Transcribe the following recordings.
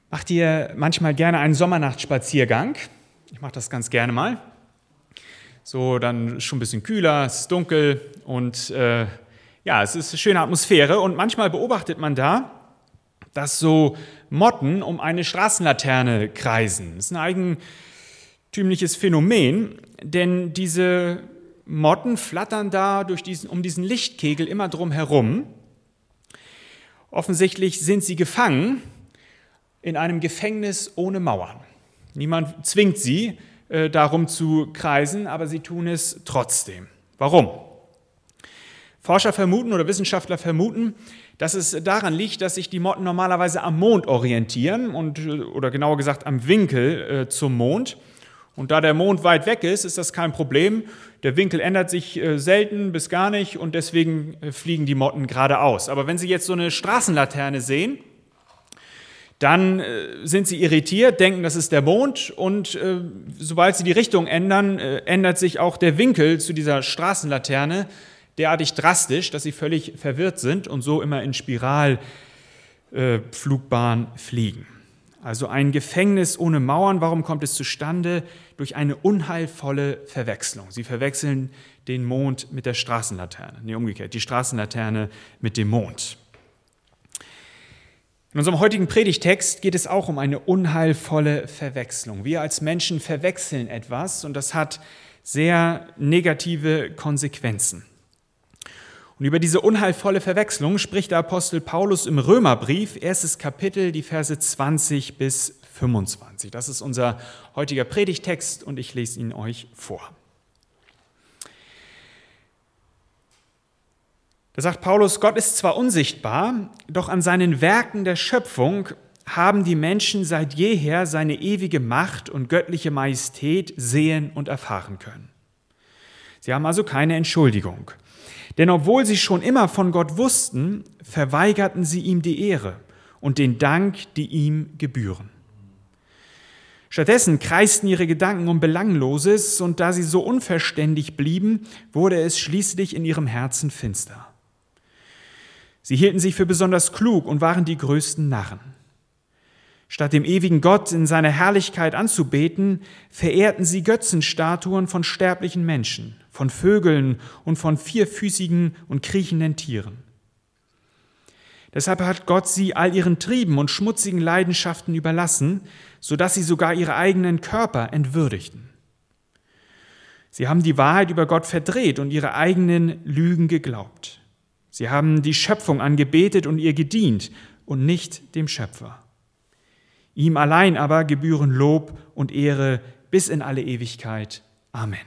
Macht ihr manchmal gerne einen Sommernachtspaziergang? Ich mache das ganz gerne mal. So, dann schon ein bisschen kühler, es ist dunkel und es ist eine schöne Atmosphäre. Und manchmal beobachtet man da, dass so Motten um eine Straßenlaterne kreisen. Das ist ein eigentümliches Phänomen, denn diese Motten flattern da um diesen Lichtkegel immer drum herum. Offensichtlich sind sie gefangen in einem Gefängnis ohne Mauern. Niemand zwingt sie, darum zu kreisen, aber sie tun es trotzdem. Warum? Forscher vermuten oder Wissenschaftler vermuten, dass es daran liegt, dass sich die Motten normalerweise am Mond orientieren oder genauer gesagt am Winkel zum Mond. Und da der Mond weit weg ist, ist das kein Problem. Der Winkel ändert sich selten bis gar nicht und deswegen fliegen die Motten geradeaus. Aber wenn Sie jetzt so eine Straßenlaterne sehen, dann sind sie irritiert, denken, das ist der Mond und sobald sie die Richtung ändern, ändert sich auch der Winkel zu dieser Straßenlaterne derartig drastisch, dass sie völlig verwirrt sind und so immer in Spiralflugbahn fliegen. Also ein Gefängnis ohne Mauern, warum kommt es zustande? Durch eine unheilvolle Verwechslung. Sie verwechseln den Mond mit der Straßenlaterne. Nee, umgekehrt, die Straßenlaterne mit dem Mond. In unserem heutigen Predigtext geht es auch um eine unheilvolle Verwechslung. Wir als Menschen verwechseln etwas und das hat sehr negative Konsequenzen. Und über diese unheilvolle Verwechslung spricht der Apostel Paulus im Römerbrief, 1. Kapitel, die Verse 20 bis 25. Das ist unser heutiger Predigtext und ich lese ihn euch vor. Da sagt Paulus, Gott ist zwar unsichtbar, doch an seinen Werken der Schöpfung haben die Menschen seit jeher seine ewige Macht und göttliche Majestät sehen und erfahren können. Sie haben also keine Entschuldigung. Denn obwohl sie schon immer von Gott wussten, verweigerten sie ihm die Ehre und den Dank, die ihm gebühren. Stattdessen kreisten ihre Gedanken um Belangloses und da sie so unverständig blieben, wurde es schließlich in ihrem Herzen finster. Sie hielten sich für besonders klug und waren die größten Narren. Statt dem ewigen Gott in seiner Herrlichkeit anzubeten, verehrten sie Götzenstatuen von sterblichen Menschen, von Vögeln und von vierfüßigen und kriechenden Tieren. Deshalb hat Gott sie all ihren Trieben und schmutzigen Leidenschaften überlassen, sodass sie sogar ihre eigenen Körper entwürdigten. Sie haben die Wahrheit über Gott verdreht und ihre eigenen Lügen geglaubt. Sie haben die Schöpfung angebetet und ihr gedient und nicht dem Schöpfer. Ihm allein aber gebühren Lob und Ehre bis in alle Ewigkeit. Amen.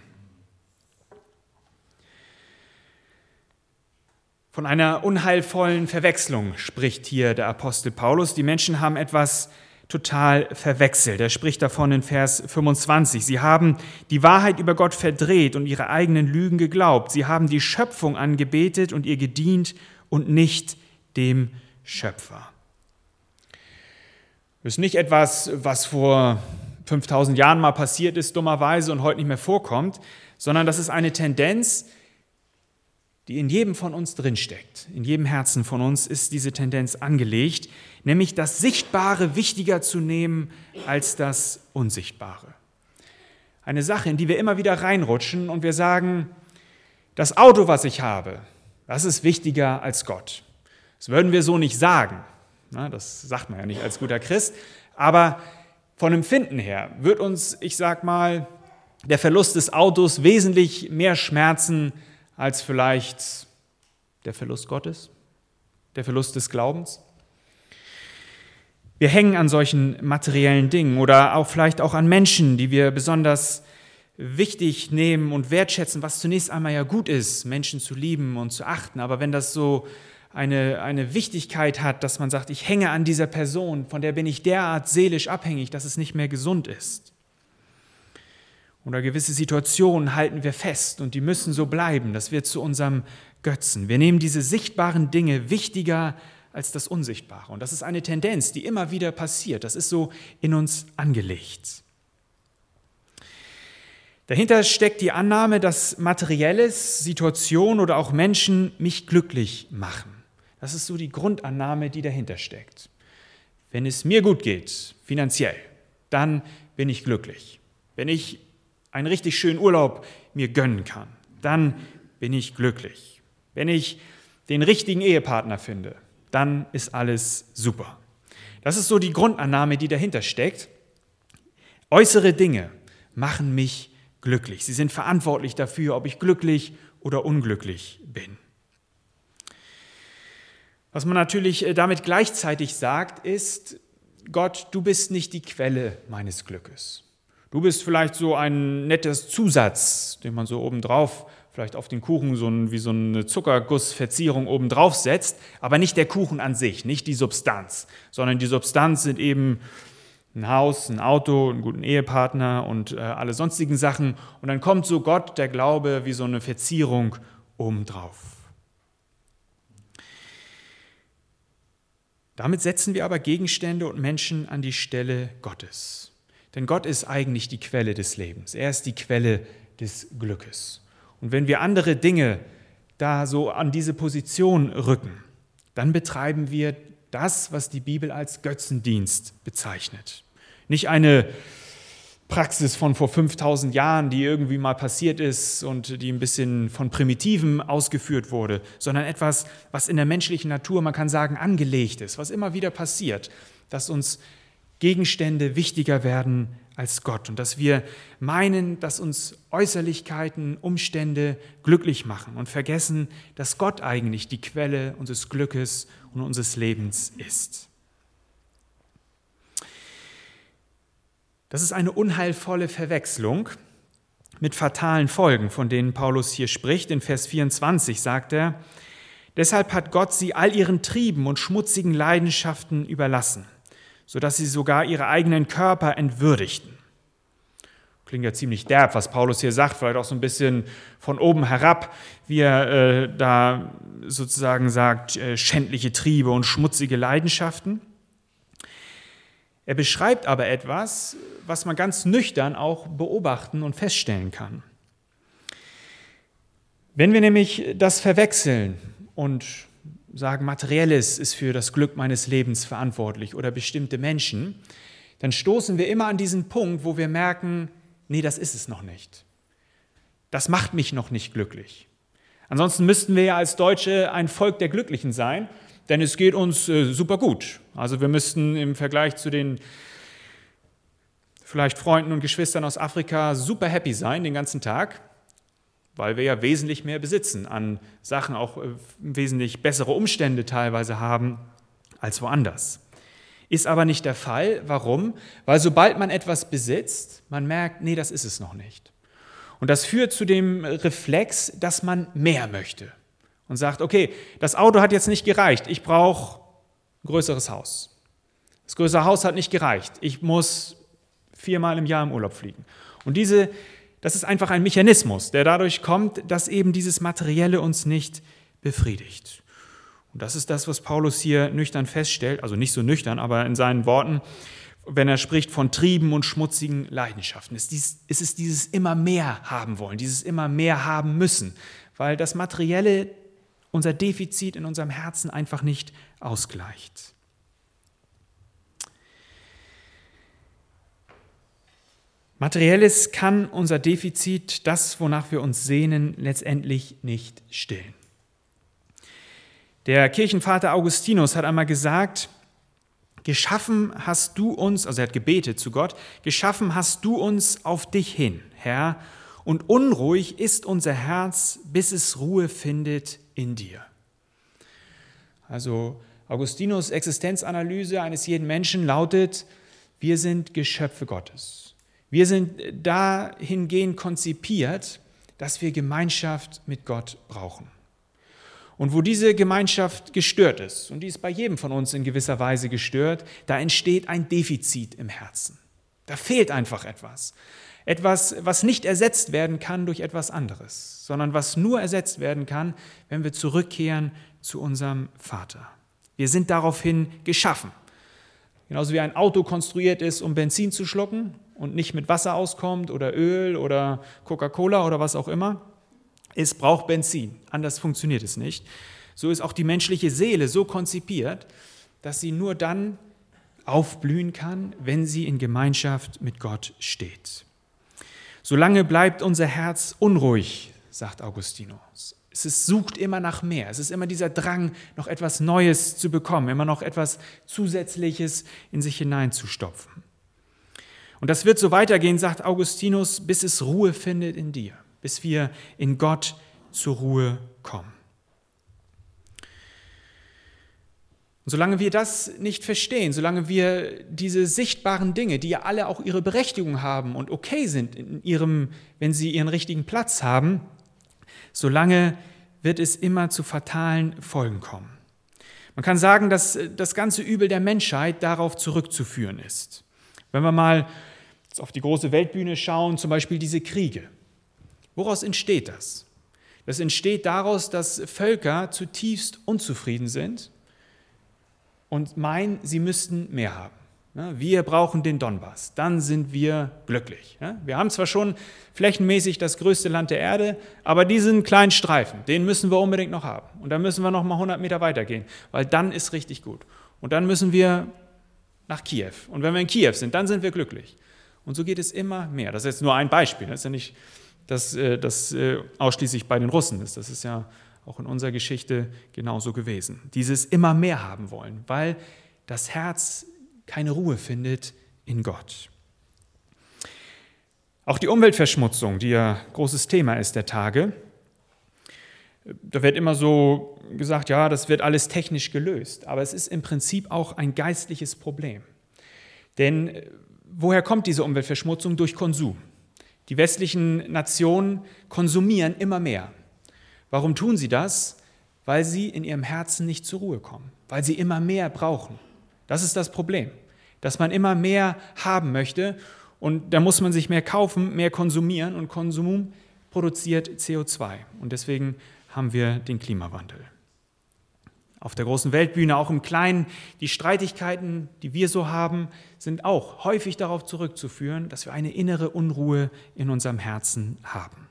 Von einer unheilvollen Verwechslung spricht hier der Apostel Paulus. Die Menschen haben etwas total verwechselt. Er spricht davon in Vers 25. Sie haben die Wahrheit über Gott verdreht und ihre eigenen Lügen geglaubt. Sie haben die Schöpfung angebetet und ihr gedient und nicht dem Schöpfer. Das ist nicht etwas, was vor 5000 Jahren mal passiert ist, dummerweise, und heute nicht mehr vorkommt, sondern das ist eine Tendenz, die in jedem von uns drinsteckt. In jedem Herzen von uns ist diese Tendenz angelegt, nämlich das Sichtbare wichtiger zu nehmen als das Unsichtbare. Eine Sache, in die wir immer wieder reinrutschen und wir sagen, das Auto, was ich habe, das ist wichtiger als Gott. Das würden wir so nicht sagen. Das sagt man ja nicht als guter Christ. Aber von Empfinden her wird uns, ich sag mal, der Verlust des Autos wesentlich mehr schmerzen als vielleicht der Verlust Gottes, der Verlust des Glaubens. Wir hängen an solchen materiellen Dingen oder auch vielleicht auch an Menschen, die wir besonders wichtig nehmen und wertschätzen, was zunächst einmal ja gut ist, Menschen zu lieben und zu achten. Aber wenn das so eine Wichtigkeit hat, dass man sagt, ich hänge an dieser Person, von der bin ich derart seelisch abhängig, dass es nicht mehr gesund ist. Oder gewisse Situationen halten wir fest und die müssen so bleiben. Das wird zu unserem Götzen. Wir nehmen diese sichtbaren Dinge wichtiger als das Unsichtbare. Und das ist eine Tendenz, die immer wieder passiert. Das ist so in uns angelegt. Dahinter steckt die Annahme, dass Materielles, Situationen oder auch Menschen mich glücklich machen. Das ist so die Grundannahme, die dahinter steckt. Wenn es mir gut geht, finanziell, dann bin ich glücklich. Wenn ich einen richtig schönen Urlaub mir gönnen kann, dann bin ich glücklich. Wenn ich den richtigen Ehepartner finde, dann ist alles super. Das ist so die Grundannahme, die dahinter steckt. Äußere Dinge machen mich glücklich. Sie sind verantwortlich dafür, ob ich glücklich oder unglücklich bin. Was man natürlich damit gleichzeitig sagt, ist, Gott, du bist nicht die Quelle meines Glückes. Du bist vielleicht so ein nettes Zusatz, den man so obendrauf, vielleicht auf den Kuchen wie so eine Zuckergussverzierung obendrauf setzt, aber nicht der Kuchen an sich, nicht die Substanz, sondern die Substanz sind eben ein Haus, ein Auto, einen guten Ehepartner und alle sonstigen Sachen. Und dann kommt so Gott, der Glaube, wie so eine Verzierung obendrauf. Damit setzen wir aber Gegenstände und Menschen an die Stelle Gottes. Denn Gott ist eigentlich die Quelle des Lebens. Er ist die Quelle des Glückes. Und wenn wir andere Dinge da so an diese Position rücken, dann betreiben wir das, was die Bibel als Götzendienst bezeichnet. Nicht eine Praxis von vor 5000 Jahren, die irgendwie mal passiert ist und die ein bisschen von Primitiven ausgeführt wurde, sondern etwas, was in der menschlichen Natur, man kann sagen, angelegt ist, was immer wieder passiert, dass uns Gegenstände wichtiger werden als Gott und dass wir meinen, dass uns Äußerlichkeiten, Umstände glücklich machen und vergessen, dass Gott eigentlich die Quelle unseres Glückes und unseres Lebens ist. Das ist eine unheilvolle Verwechslung mit fatalen Folgen, von denen Paulus hier spricht. In Vers 24 sagt er, deshalb hat Gott sie all ihren Trieben und schmutzigen Leidenschaften überlassen, sodass sie sogar ihre eigenen Körper entwürdigten. Klingt ja ziemlich derb, was Paulus hier sagt, vielleicht auch so ein bisschen von oben herab, wie er da sozusagen sagt, schändliche Triebe und schmutzige Leidenschaften. Er beschreibt aber etwas, was man ganz nüchtern auch beobachten und feststellen kann. Wenn wir nämlich das verwechseln und sagen, Materielles ist für das Glück meines Lebens verantwortlich oder bestimmte Menschen, dann stoßen wir immer an diesen Punkt, wo wir merken, nee, das ist es noch nicht. Das macht mich noch nicht glücklich. Ansonsten müssten wir ja als Deutsche ein Volk der Glücklichen sein, denn es geht uns super gut. Also wir müssten im Vergleich zu den vielleicht Freunden und Geschwistern aus Afrika super happy sein den ganzen Tag, weil wir ja wesentlich mehr besitzen an Sachen, auch wesentlich bessere Umstände teilweise haben als woanders. Ist aber nicht der Fall. Warum? Weil sobald man etwas besitzt, man merkt, nee, das ist es noch nicht. Und das führt zu dem Reflex, dass man mehr möchte und sagt, okay, das Auto hat jetzt nicht gereicht, ich brauche ein größeres Haus. Das größere Haus hat nicht gereicht, ich muss 4-mal im Jahr im Urlaub fliegen. Und das ist einfach ein Mechanismus, der dadurch kommt, dass eben dieses Materielle uns nicht befriedigt. Und das ist das, was Paulus hier nüchtern feststellt, also nicht so nüchtern, aber in seinen Worten, wenn er spricht von Trieben und schmutzigen Leidenschaften. Es ist dieses immer mehr haben wollen, dieses immer mehr haben müssen, weil das Materielle unser Defizit in unserem Herzen einfach nicht ausgleicht. Materielles kann unser Defizit, das, wonach wir uns sehnen, letztendlich nicht stillen. Der Kirchenvater Augustinus hat einmal gesagt, geschaffen hast du uns, also er hat gebetet zu Gott, geschaffen hast du uns auf dich hin, Herr, und unruhig ist unser Herz, bis es Ruhe findet in dir. Also Augustinus' Existenzanalyse eines jeden Menschen lautet, wir sind Geschöpfe Gottes. Wir sind dahingehend konzipiert, dass wir Gemeinschaft mit Gott brauchen. Und wo diese Gemeinschaft gestört ist, und die ist bei jedem von uns in gewisser Weise gestört, da entsteht ein Defizit im Herzen. Da fehlt einfach etwas. Etwas, was nicht ersetzt werden kann durch etwas anderes, sondern was nur ersetzt werden kann, wenn wir zurückkehren zu unserem Vater. Wir sind daraufhin geschaffen. Genauso wie ein Auto konstruiert ist, um Benzin zu schlucken und nicht mit Wasser auskommt oder Öl oder Coca-Cola oder was auch immer. Es braucht Benzin, anders funktioniert es nicht. So ist auch die menschliche Seele so konzipiert, dass sie nur dann aufblühen kann, wenn sie in Gemeinschaft mit Gott steht. Solange bleibt unser Herz unruhig, sagt Augustinus. Es sucht immer nach mehr. Es ist immer dieser Drang, noch etwas Neues zu bekommen, immer noch etwas Zusätzliches in sich hineinzustopfen. Und das wird so weitergehen, sagt Augustinus, bis es Ruhe findet in dir, bis wir in Gott zur Ruhe kommen. Und solange wir das nicht verstehen, solange wir diese sichtbaren Dinge, die ja alle auch ihre Berechtigung haben und okay sind, wenn sie ihren richtigen Platz haben, solange wird es immer zu fatalen Folgen kommen. Man kann sagen, dass das ganze Übel der Menschheit darauf zurückzuführen ist. Wenn wir mal jetzt auf die große Weltbühne schauen, zum Beispiel diese Kriege. Woraus entsteht das? Das entsteht daraus, dass Völker zutiefst unzufrieden sind und meinen, sie müssten mehr haben. Wir brauchen den Donbass, dann sind wir glücklich. Wir haben zwar schon flächenmäßig das größte Land der Erde, aber diesen kleinen Streifen, den müssen wir unbedingt noch haben. Und dann müssen wir noch mal 100 Meter weitergehen, weil dann ist richtig gut. Und dann müssen wir nach Kiew. Und wenn wir in Kiew sind, dann sind wir glücklich. Und so geht es immer mehr. Das ist jetzt nur ein Beispiel. Das ist ja nicht, dass das ausschließlich bei den Russen ist. Das ist ja auch in unserer Geschichte genauso gewesen. Dieses immer mehr haben wollen, weil das Herz keine Ruhe findet in Gott. Auch die Umweltverschmutzung, die ja großes Thema ist der Tage, da wird immer so gesagt, ja, das wird alles technisch gelöst. Aber es ist im Prinzip auch ein geistliches Problem. Denn woher kommt diese Umweltverschmutzung? Durch Konsum. Die westlichen Nationen konsumieren immer mehr. Warum tun sie das? Weil sie in ihrem Herzen nicht zur Ruhe kommen, weil sie immer mehr brauchen. Das ist das Problem, dass man immer mehr haben möchte und da muss man sich mehr kaufen, mehr konsumieren und Konsum produziert CO2 und deswegen haben wir den Klimawandel. Auf der großen Weltbühne, auch im Kleinen, die Streitigkeiten, die wir so haben, sind auch häufig darauf zurückzuführen, dass wir eine innere Unruhe in unserem Herzen haben.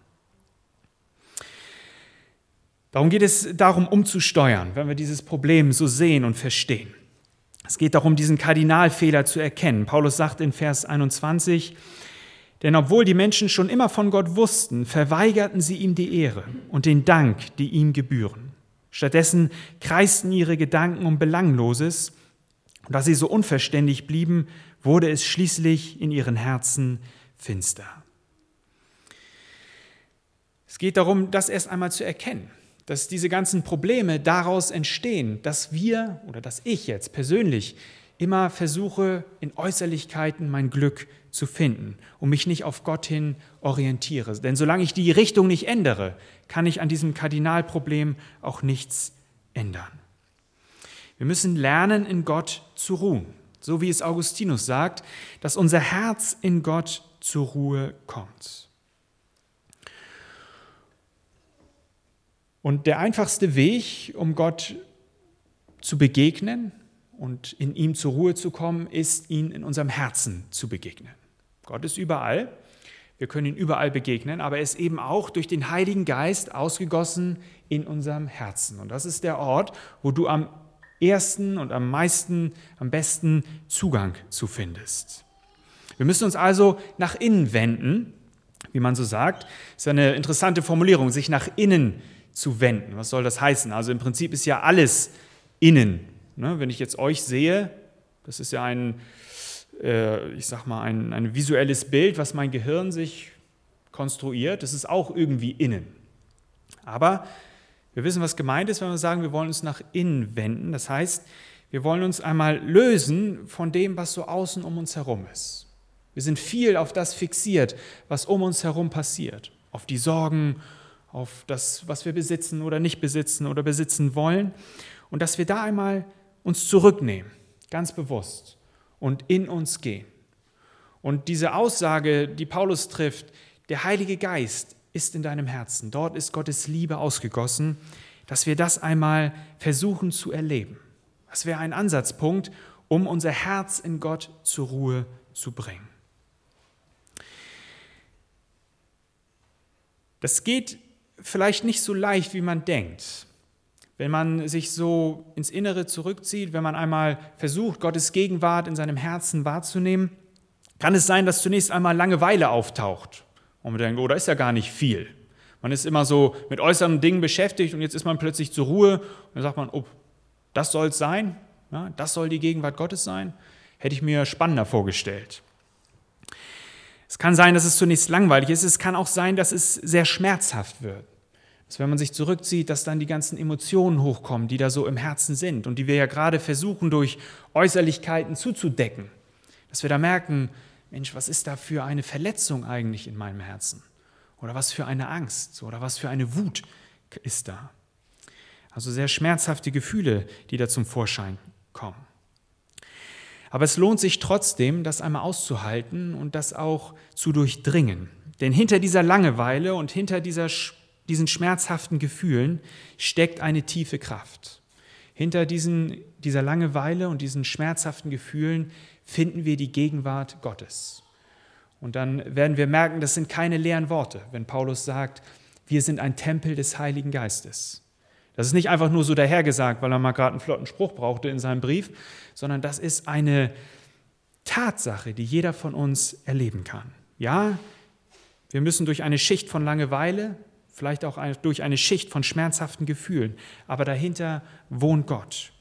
Darum geht es darum, umzusteuern, wenn wir dieses Problem so sehen und verstehen. Es geht darum, diesen Kardinalfehler zu erkennen. Paulus sagt in Vers 21, denn obwohl die Menschen schon immer von Gott wussten, verweigerten sie ihm die Ehre und den Dank, die ihm gebühren. Stattdessen kreisten ihre Gedanken um Belangloses. Und da sie so unverständig blieben, wurde es schließlich in ihren Herzen finster. Es geht darum, das erst einmal zu erkennen, dass diese ganzen Probleme daraus entstehen, dass wir oder dass ich jetzt persönlich immer versuche, in Äußerlichkeiten mein Glück zu finden und mich nicht auf Gott hin orientiere. Denn solange ich die Richtung nicht ändere, kann ich an diesem Kardinalproblem auch nichts ändern. Wir müssen lernen, in Gott zu ruhen, so wie es Augustinus sagt, dass unser Herz in Gott zur Ruhe kommt. Und der einfachste Weg, um Gott zu begegnen und in ihm zur Ruhe zu kommen, ist, ihn in unserem Herzen zu begegnen. Gott ist überall, wir können ihn überall begegnen, aber er ist eben auch durch den Heiligen Geist ausgegossen in unserem Herzen. Und das ist der Ort, wo du am ersten und am besten Zugang zu findest. Wir müssen uns also nach innen wenden, wie man so sagt. Das ist eine interessante Formulierung, sich nach innen zu wenden. Was soll das heißen? Also im Prinzip ist ja alles innen. Wenn ich jetzt euch sehe, das ist ja ein visuelles Bild, was mein Gehirn sich konstruiert. Das ist auch irgendwie innen. Aber wir wissen, was gemeint ist, wenn wir sagen, wir wollen uns nach innen wenden. Das heißt, wir wollen uns einmal lösen von dem, was so außen um uns herum ist. Wir sind viel auf das fixiert, was um uns herum passiert. Auf die Sorgen, auf das, was wir besitzen oder nicht besitzen oder besitzen wollen. Und dass wir da einmal uns zurücknehmen, ganz bewusst, und in uns gehen. Und diese Aussage, die Paulus trifft, der Heilige Geist ist in deinem Herzen, dort ist Gottes Liebe ausgegossen, dass wir das einmal versuchen zu erleben. Das wäre ein Ansatzpunkt, um unser Herz in Gott zur Ruhe zu bringen. Das geht vielleicht nicht so leicht, wie man denkt, wenn man sich so ins Innere zurückzieht, wenn man einmal versucht, Gottes Gegenwart in seinem Herzen wahrzunehmen, kann es sein, dass zunächst einmal Langeweile auftaucht. Und man denkt, oh, da ist ja gar nicht viel. Man ist immer so mit äußeren Dingen beschäftigt und jetzt ist man plötzlich zur Ruhe und dann sagt man, oh, das soll es sein? Ja, das soll die Gegenwart Gottes sein? Hätte ich mir spannender vorgestellt. Es kann sein, dass es zunächst langweilig ist. Es kann auch sein, dass es sehr schmerzhaft wird. Dass wenn man sich zurückzieht, dass dann die ganzen Emotionen hochkommen, die da so im Herzen sind und die wir ja gerade versuchen, durch Äußerlichkeiten zuzudecken. Dass wir da merken, Mensch, was ist da für eine Verletzung eigentlich in meinem Herzen? Oder was für eine Angst oder was für eine Wut ist da? Also sehr schmerzhafte Gefühle, die da zum Vorschein kommen. Aber es lohnt sich trotzdem, das einmal auszuhalten und das auch zu durchdringen. Denn hinter dieser Langeweile und hinter diesen schmerzhaften Gefühlen steckt eine tiefe Kraft. Hinter dieser Langeweile und diesen schmerzhaften Gefühlen finden wir die Gegenwart Gottes. Und dann werden wir merken, das sind keine leeren Worte, wenn Paulus sagt, wir sind ein Tempel des Heiligen Geistes. Das ist nicht einfach nur so dahergesagt, weil er mal gerade einen flotten Spruch brauchte in seinem Brief, sondern das ist eine Tatsache, die jeder von uns erleben kann. Ja, wir müssen durch eine Schicht von Langeweile, vielleicht auch durch eine Schicht von schmerzhaften Gefühlen, aber dahinter wohnt Gott.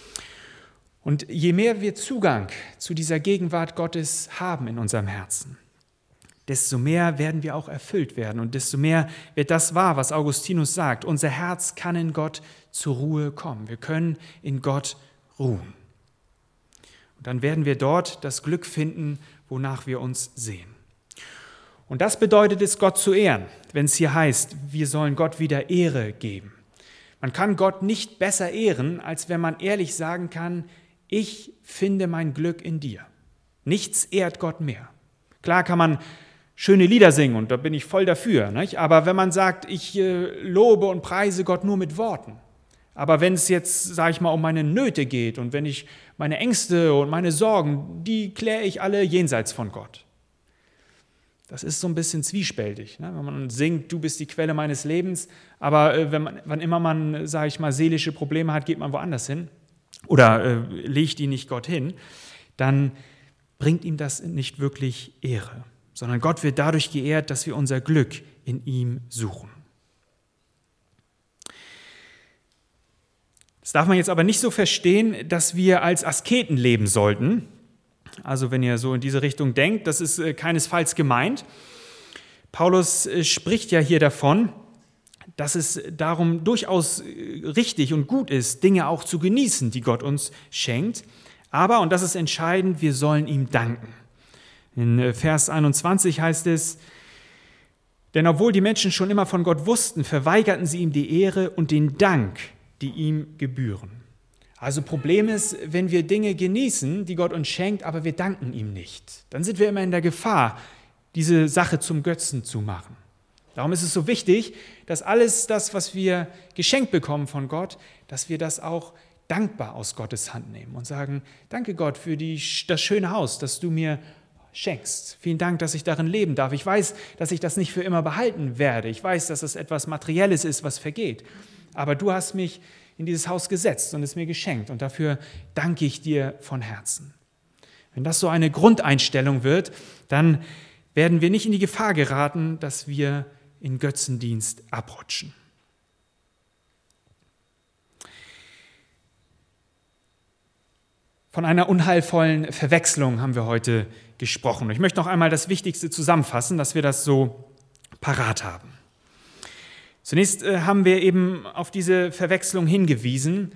Und je mehr wir Zugang zu dieser Gegenwart Gottes haben in unserem Herzen, desto mehr werden wir auch erfüllt werden und desto mehr wird das wahr, was Augustinus sagt. Unser Herz kann in Gott zur Ruhe kommen. Wir können in Gott ruhen. Und dann werden wir dort das Glück finden, wonach wir uns sehen. Und das bedeutet es, Gott zu ehren, wenn es hier heißt, wir sollen Gott wieder Ehre geben. Man kann Gott nicht besser ehren, als wenn man ehrlich sagen kann, ich finde mein Glück in dir. Nichts ehrt Gott mehr. Klar kann man schöne Lieder singen und da bin ich voll dafür, nicht? Aber wenn man sagt, ich lobe und preise Gott nur mit Worten, aber wenn es jetzt, sage ich mal, um meine Nöte geht und wenn ich meine Ängste und meine Sorgen, die kläre ich alle jenseits von Gott. Das ist so ein bisschen zwiespältig, ne? Wenn man singt, du bist die Quelle meines Lebens, aber wann immer man, sage ich mal, seelische Probleme hat, geht man woanders hin oder legt die nicht Gott hin, dann bringt ihm das nicht wirklich Ehre, sondern Gott wird dadurch geehrt, dass wir unser Glück in ihm suchen. Das darf man jetzt aber nicht so verstehen, dass wir als Asketen leben sollten. Also wenn ihr so in diese Richtung denkt, das ist keinesfalls gemeint. Paulus spricht ja hier davon, dass es darum durchaus richtig und gut ist, Dinge auch zu genießen, die Gott uns schenkt. Aber, und das ist entscheidend, wir sollen ihm danken. In Vers 21 heißt es, denn obwohl die Menschen schon immer von Gott wussten, verweigerten sie ihm die Ehre und den Dank, die ihm gebühren. Also Problem ist, wenn wir Dinge genießen, die Gott uns schenkt, aber wir danken ihm nicht, dann sind wir immer in der Gefahr, diese Sache zum Götzen zu machen. Darum ist es so wichtig, dass alles das, was wir geschenkt bekommen von Gott, dass wir das auch dankbar aus Gottes Hand nehmen und sagen, danke Gott für das schöne Haus, das du mir schenkst. Vielen Dank, dass ich darin leben darf. Ich weiß, dass ich das nicht für immer behalten werde. Ich weiß, dass es etwas Materielles ist, was vergeht. Aber du hast mich in dieses Haus gesetzt und es mir geschenkt und dafür danke ich dir von Herzen. Wenn das so eine Grundeinstellung wird, dann werden wir nicht in die Gefahr geraten, dass wir in Götzendienst abrutschen. Von einer unheilvollen Verwechslung haben wir heute gesprochen. Ich möchte noch einmal das Wichtigste zusammenfassen, dass wir das so parat haben. Zunächst haben wir eben auf diese Verwechslung hingewiesen,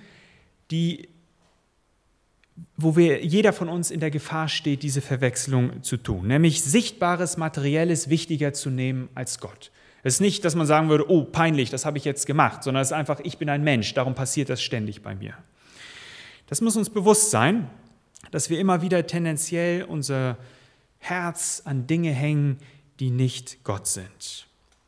wo jeder von uns in der Gefahr steht, diese Verwechslung zu tun, nämlich sichtbares, materielles wichtiger zu nehmen als Gott. Es ist nicht, dass man sagen würde, oh, peinlich, das habe ich jetzt gemacht, sondern es ist einfach, ich bin ein Mensch, darum passiert das ständig bei mir. Das muss uns bewusst sein, dass wir immer wieder tendenziell unser Herz an Dinge hängen, die nicht Gott sind.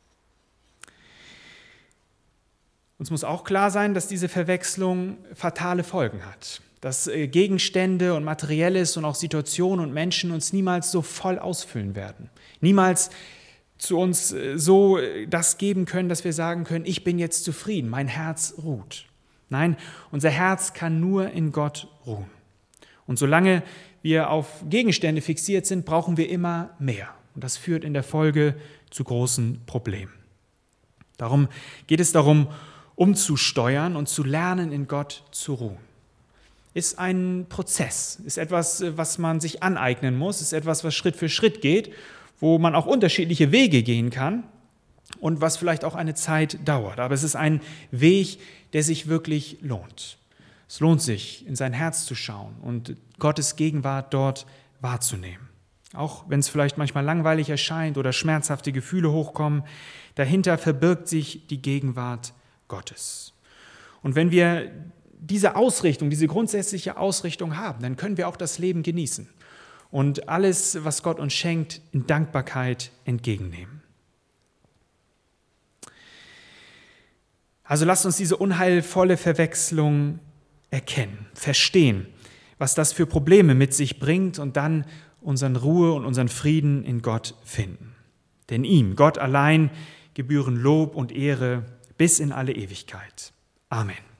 Uns muss auch klar sein, dass diese Verwechslung fatale Folgen hat. Dass Gegenstände und Materielles und auch Situationen und Menschen uns niemals so voll ausfüllen werden. Niemals zu uns so das geben können, dass wir sagen können, ich bin jetzt zufrieden, mein Herz ruht. Nein, unser Herz kann nur in Gott ruhen. Und solange wir auf Gegenstände fixiert sind, brauchen wir immer mehr. Und das führt in der Folge zu großen Problemen. Darum geht es darum, umzusteuern und zu lernen, in Gott zu ruhen. Ist ein Prozess, ist etwas, was man sich aneignen muss, ist etwas, was Schritt für Schritt geht, wo man auch unterschiedliche Wege gehen kann und was vielleicht auch eine Zeit dauert. Aber es ist ein Weg, der sich wirklich lohnt. Es lohnt sich, in sein Herz zu schauen und Gottes Gegenwart dort wahrzunehmen. Auch wenn es vielleicht manchmal langweilig erscheint oder schmerzhafte Gefühle hochkommen, dahinter verbirgt sich die Gegenwart Gottes. Und wenn wir diese Ausrichtung, diese grundsätzliche Ausrichtung haben, dann können wir auch das Leben genießen und alles, was Gott uns schenkt, in Dankbarkeit entgegennehmen. Also lasst uns diese unheilvolle Verwechslung erkennen, verstehen, was das für Probleme mit sich bringt und dann unseren Ruhe und unseren Frieden in Gott finden. Denn ihm, Gott allein, gebühren Lob und Ehre bis in alle Ewigkeit. Amen.